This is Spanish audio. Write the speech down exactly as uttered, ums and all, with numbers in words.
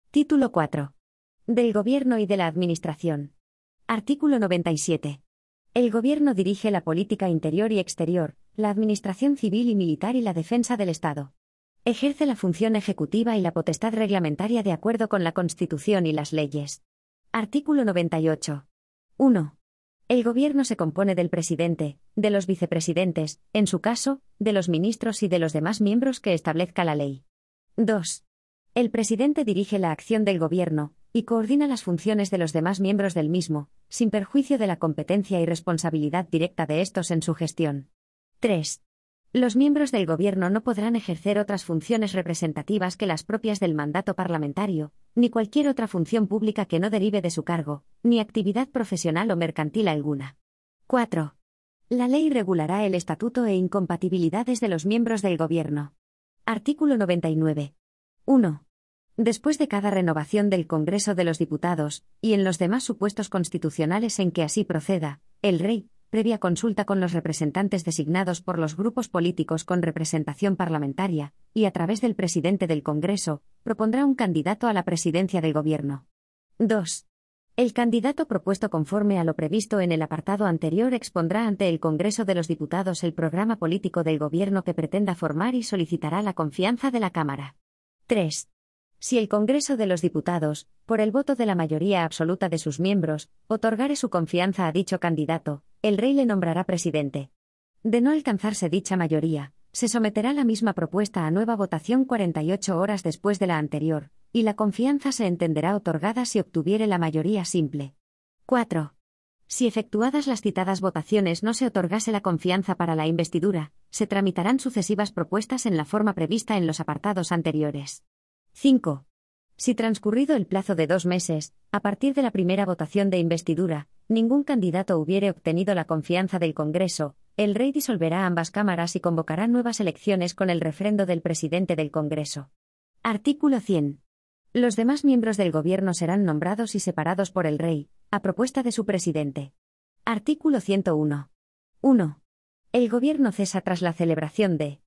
Título cuatro. Del Gobierno y de la Administración. Artículo noventa y siete. El Gobierno dirige la política interior y exterior, la administración civil y militar y la defensa del Estado. Ejerce la función ejecutiva y la potestad reglamentaria de acuerdo con la Constitución y las leyes. Artículo noventa y ocho. uno. El Gobierno se compone del presidente, de los vicepresidentes, en su caso, de los ministros y de los demás miembros que establezca la ley. dos. El presidente dirige la acción del Gobierno y coordina las funciones de los demás miembros del mismo, sin perjuicio de la competencia y responsabilidad directa de estos en su gestión. tres. Los miembros del Gobierno no podrán ejercer otras funciones representativas que las propias del mandato parlamentario, ni cualquier otra función pública que no derive de su cargo, ni actividad profesional o mercantil alguna. cuatro. La ley regulará el estatuto e incompatibilidades de los miembros del Gobierno. Artículo noventa y nueve. uno. Después de cada renovación del Congreso de los Diputados, y en los demás supuestos constitucionales en que así proceda, el Rey, previa consulta con los representantes designados por los grupos políticos con representación parlamentaria, y a través del presidente del Congreso, propondrá un candidato a la presidencia del Gobierno. dos. El candidato propuesto conforme a lo previsto en el apartado anterior expondrá ante el Congreso de los Diputados el programa político del Gobierno que pretenda formar y solicitará la confianza de la Cámara. tres. Si el Congreso de los Diputados, por el voto de la mayoría absoluta de sus miembros, otorgare su confianza a dicho candidato, el Rey le nombrará presidente. De no alcanzarse dicha mayoría, se someterá la misma propuesta a nueva votación cuarenta y ocho horas después de la anterior, y la confianza se entenderá otorgada si obtuviere la mayoría simple. cuatro. Si efectuadas las citadas votaciones no se otorgase la confianza para la investidura, se tramitarán sucesivas propuestas en la forma prevista en los apartados anteriores. cinco. Si transcurrido el plazo de dos meses, a partir de la primera votación de investidura, ningún candidato hubiere obtenido la confianza del Congreso, el Rey disolverá ambas cámaras y convocará nuevas elecciones con el refrendo del presidente del Congreso. Artículo cien. Los demás miembros del Gobierno serán nombrados y separados por el Rey, a propuesta de su presidente. Artículo ciento uno. uno. El Gobierno cesa tras la celebración de